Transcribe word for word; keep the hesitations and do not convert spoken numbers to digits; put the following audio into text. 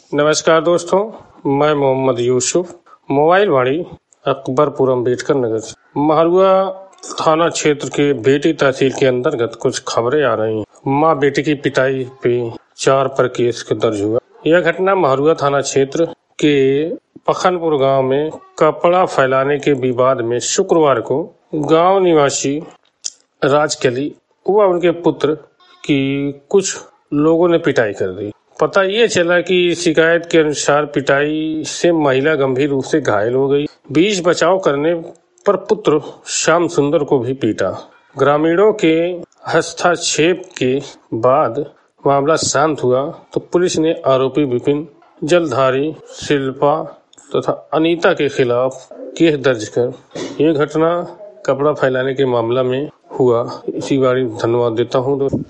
नमस्कार दोस्तों, मैं मोहम्मद यूसुफ, मोबाइल वाणी अकबरपुर अम्बेडकर नगर से। महुआ थाना क्षेत्र के बेटी तहसील के अंतर्गत कुछ खबरें आ रही हैं। माँ बेटी की पिटाई पे चार पर केस दर्ज हुआ। यह घटना महुआ थाना क्षेत्र के पखनपुर गांव में कपड़ा फैलाने के विवाद में शुक्रवार को गांव निवासी राजकली व उनके पुत्र की कुछ लोगों ने पिटाई कर दी। पता ये चला कि शिकायत के अनुसार पिटाई से महिला गंभीर रूप से घायल हो गई। बीच बचाव करने पर पुत्र श्याम सुंदर को भी पीटा। ग्रामीणों के हस्तक्षेप के बाद मामला शांत हुआ तो पुलिस ने आरोपी विपिन, जलधारी, शिल्पा तथा अनीता के खिलाफ केस दर्ज कर यह घटना कपड़ा फैलाने के मामला में हुआ। इसी बारे धन्यवाद देता हूँ।